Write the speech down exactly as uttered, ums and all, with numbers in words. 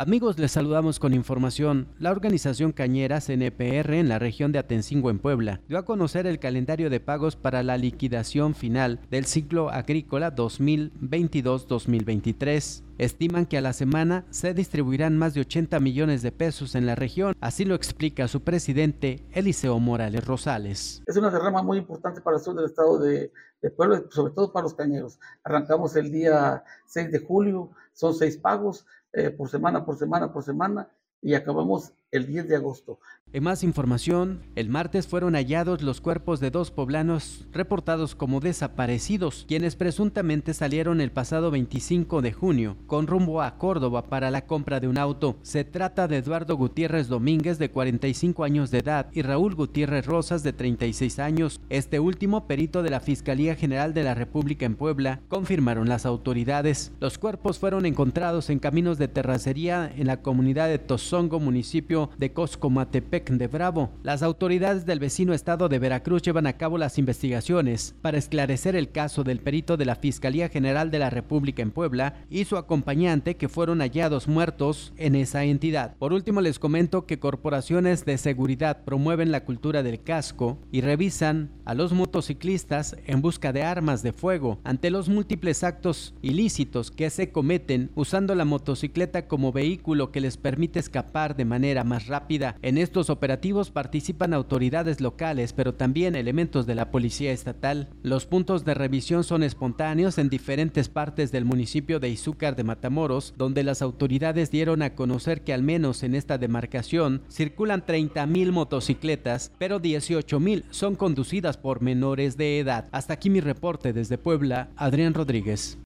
Amigos, les saludamos con información. La organización cañera C N P R en la región de Atencingo en Puebla dio a conocer el calendario de pagos para la liquidación final del ciclo agrícola dos mil veintidós dos mil veintitrés. Estiman que a la semana se distribuirán más de ochenta millones de pesos en la región, así lo explica su presidente Eliseo Morales Rosales. Es una derrama muy importante para el sur del estado de, de Puebla, sobre todo para los cañeros. Arrancamos el día seis de julio, son seis pagos eh, por semana, por semana, por semana, y acabamos el diez de agosto. En más información, el martes fueron hallados los cuerpos de dos poblanos reportados como desaparecidos, quienes presuntamente salieron el pasado veinticinco de junio con rumbo a Córdoba para la compra de un auto. Se trata de Eduardo Gutiérrez Domínguez, de cuarenta y cinco años de edad, y Raúl Gutiérrez Rosas, de treinta y seis años. Este último, perito de la Fiscalía General de la República en Puebla, confirmaron las autoridades. Los cuerpos fueron encontrados en caminos de terracería en la comunidad de Tozongo, municipio de Coscomatepec de Bravo. Las autoridades del vecino estado de Veracruz llevan a cabo las investigaciones para esclarecer el caso del perito de la Fiscalía General de la República en Puebla y su acompañante, que fueron hallados muertos en esa entidad. Por último, les comento que corporaciones de seguridad promueven la cultura del casco y revisan a los motociclistas en busca de armas de fuego ante los múltiples actos ilícitos que se cometen usando la motocicleta como vehículo que les permite escapar de manera más rápida. En estos operativos participan autoridades locales, pero también elementos de la policía estatal. Los puntos de revisión son espontáneos en diferentes partes del municipio de Izúcar de Matamoros, donde las autoridades dieron a conocer que al menos en esta demarcación circulan treinta mil motocicletas, pero dieciocho mil son conducidas por menores de edad. Hasta aquí mi reporte desde Puebla, Adrián Rodríguez.